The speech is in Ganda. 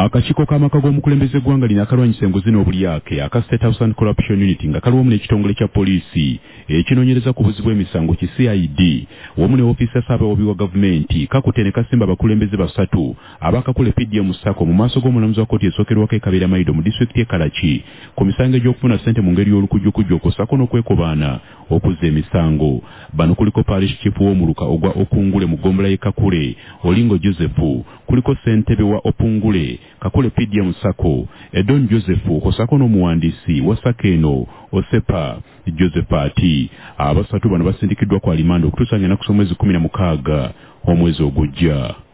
Akakiiko k'amaka g'omukulembeze gwanga lina akalwanyisa enguzi n'obulyake aka State House and Corruption Unit nga kaliwamu n'ekitongole kya poliisi ekinoonyereza ku buzzi bw'emisango ki CID wamu ne ofiisi ya ssaabawobi wa gavumenti kakutte ne kasimba abakulembeze basatu abakakula PDM Sacco mu maaso g'omulamuzi wa kkooti esookerwako Kabera Maido mu disitulikiti y'e Karachi ku misango egy'okufuna ssente mu ngeri y'olukujjukujju okwosaako n'okwekobaana okuzza emisango. Bano kuliko parish chief w'omuluka ogwa Opungule mu ggombolola y'e Kakule Olingo Joseph, kuliko ssentebe wa Opungule Kakule PDM Sacco Edon Joseph kwosaako n'omuwandiisi wa Sacco eno Osepa Josephat. Abasatu bano basindikiddwa ku alimanda okutuusa ng'ennaku z'omwezi 16 omwezi ogujja.